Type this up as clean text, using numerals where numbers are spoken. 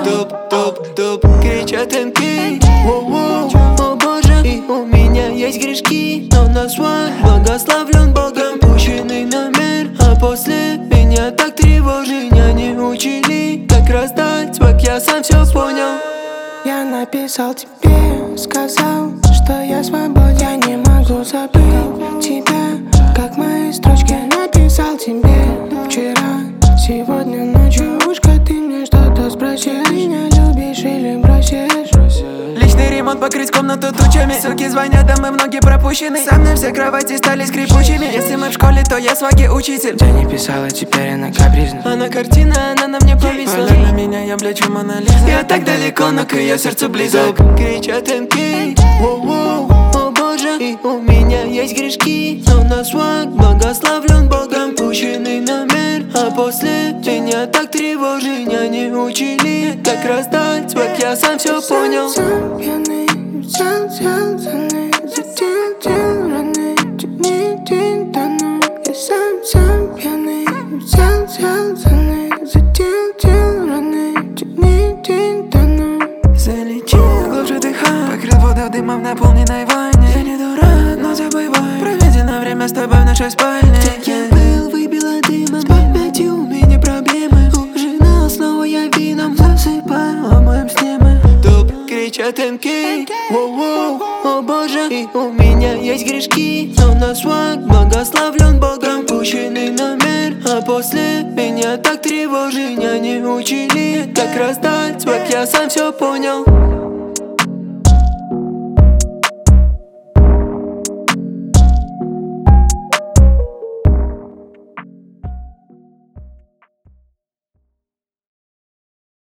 Топ, кричат МК. О боже, и у меня есть грешки, но на свой благословлен Богом. Пущенный номер, а после меня так тревожит. Меня не учили, как раздать свак, я сам все понял. Я написал тебе, сказал, что я свободен. Я не могу забыть тебя, как мои строчки написал тебе вчера. Сегодня ночью ушко ты мне что-то спросил. Меня любишь или бросишь? Личный ремонт покрыть комнату тучами. Суки звонят, а мы многие пропущены. Со мной все кровати стали скрипучими. Если мы в школе, то я сваги учитель. Я не писала, теперь она капризна. Она картина, она на мне повисла. Глядя на меня, я блечу Мона Лиза. Я так далеко, но к ее сердцу близок. Кричат МК. О боже, и у меня есть грешки, но на свак благословлен Богом. Пущенный номер, а после меня так тревожит. Меня не учили, как раздать свак, я сам все понял. Сам пьяный, взял за ней, задел раны, день тону. Я сам пьяный, взял за ней, задел раны, день тону. Залечил, глубже дыхай, покрыл воду дымом в наполненной ванне. Я не дурак, но забывай, проведено время с тобой в нашей спальне. Где я был, выбило дымом, с памятью у меня проблемы. Ужинал, снова я вином засыпаю, а моем сне мы. Топ, кричат МК. О боже, и у меня есть грешки, но на свак благословлен Богом. Пущенный номер, а после меня так тревожит. Меня не учили, как раздать свак, я сам все понял.